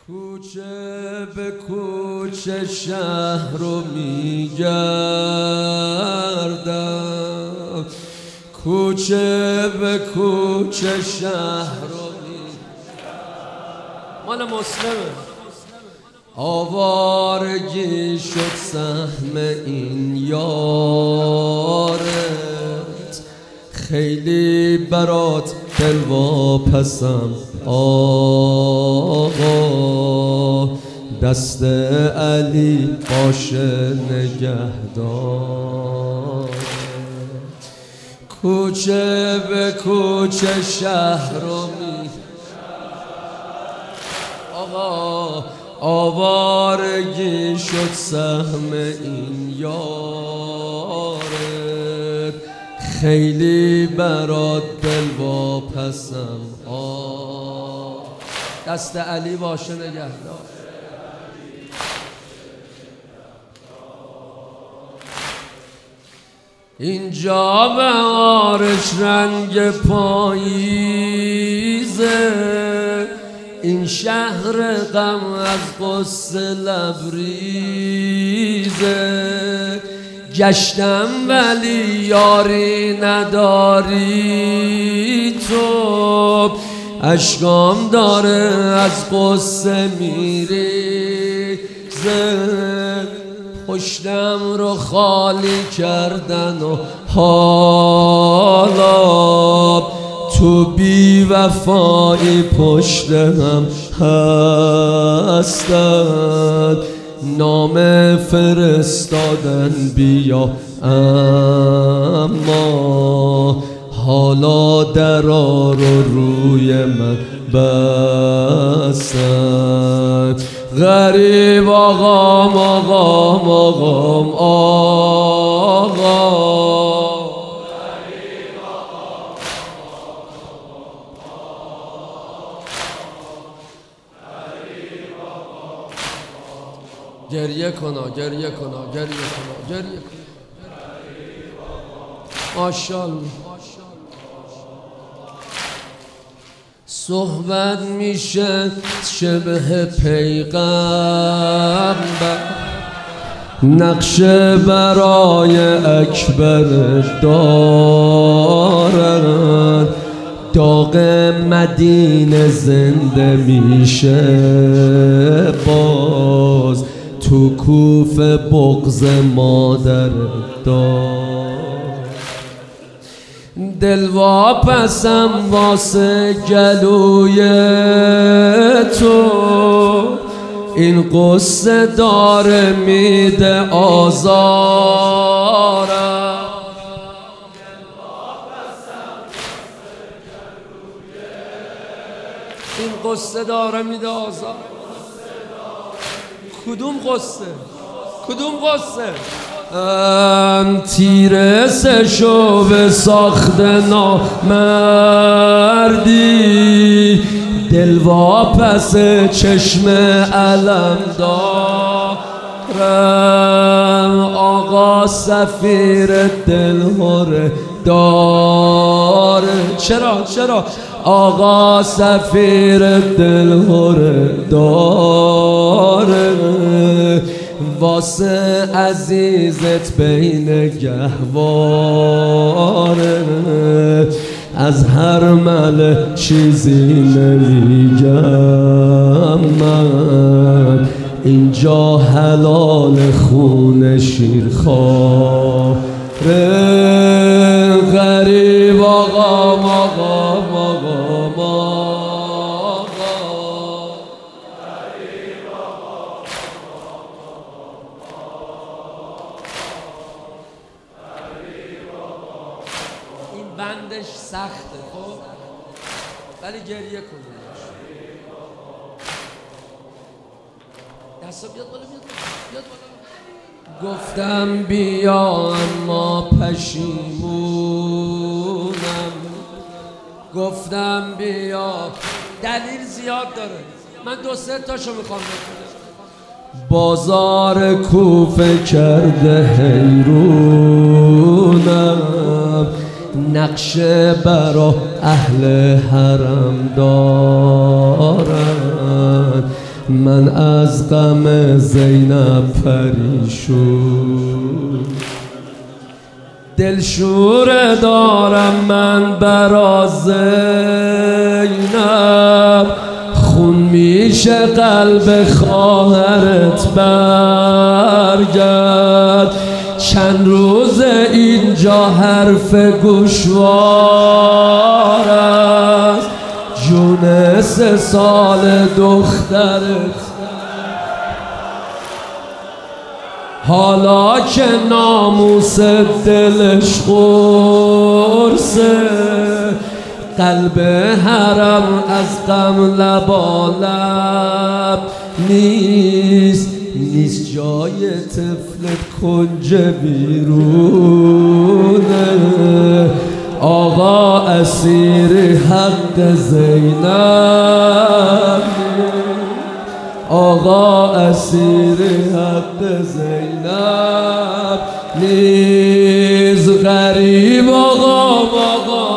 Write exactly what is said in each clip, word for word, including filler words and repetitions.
کوچه به کوچه شهر رو میگردم، کوچه به کوچه شهر رو میگردم. مال مسلمه. آوارگی شد سهم این یارت، خیلی برات دل واپسم آقا، دست علی باشه نگهدار. کوچه به کوچه شهر رو می آقا، آوارگی شد سهم این یارت، خیلی برات دل واپسم آه، دست علی باشه نگهدار. اینجا بهارش رنگ پاییزه، این شهر غم از غصه لبریزه. گشتم ولی یاری نداری تو، اشکام داره از غصه میریزه. پشتم رو خالی کردن و حالا تو بی وفایی پشت هم هستن، نام فرستادن بیا اما حالا درا رو روی من بستن. غریب آقام آقام آقام آقا، گریه کنا گریه کنا گریه کنا گریه کنا. ماشاءالله. صحبت میشه شبه پیغمبر، نقشه برای اکبر دارن، داغ مدینه زنده میشه باز، تو کوفه بغض مادر دار. دل واپسم واسه گلوی تو، این قصه داره میده آزارم. این قصه داره میده آزار. کدوم قصه؟ کدوم قصه؟ تیره سشو به ساخت نامردی، دل واپس چشم علم دارم. آقا سفیر دل هره داره، چرا چرا آقا سفیر دل هره داره، واسه عزیزت بین گهواره. از هر مل چیزی نمیگم من، اینجا حلال خون شیرخواره. غریب آقام آقام آقام آقام، این بندش سخته خب، ولی گریه کنید. دستا بیاد بالا، بیاد بیاد بالا. گفتم بیا اما پشیمونم، گفتم بیا دلیل زیاد داره، من دو سه تاشو میخوام بکنم. بازار کوفه کرده حیرونم، نقشه برا اهل حرم دارن، من از غم زینب پریشون، دلشوره دارم من برا زینب، خون میشه قلب خواهرت برگرد. چند روز اینجا حرف گوشوار است، جون سه سال دخترت حالا که ناموس دلش قرصه، قلب حرم از غم لبالب نیست، نیست جای طفلت کنج بیرونه. آقا اسیر حق زینب، آقا اسیر حق زینب نیز، غریب آقا آقا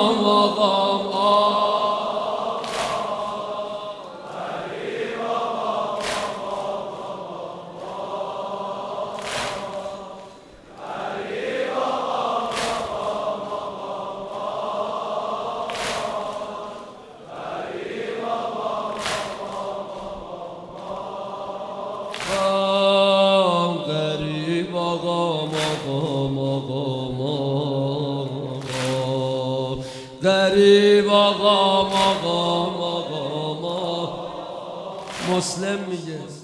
غریب آقا آقا آقا مسلم میگه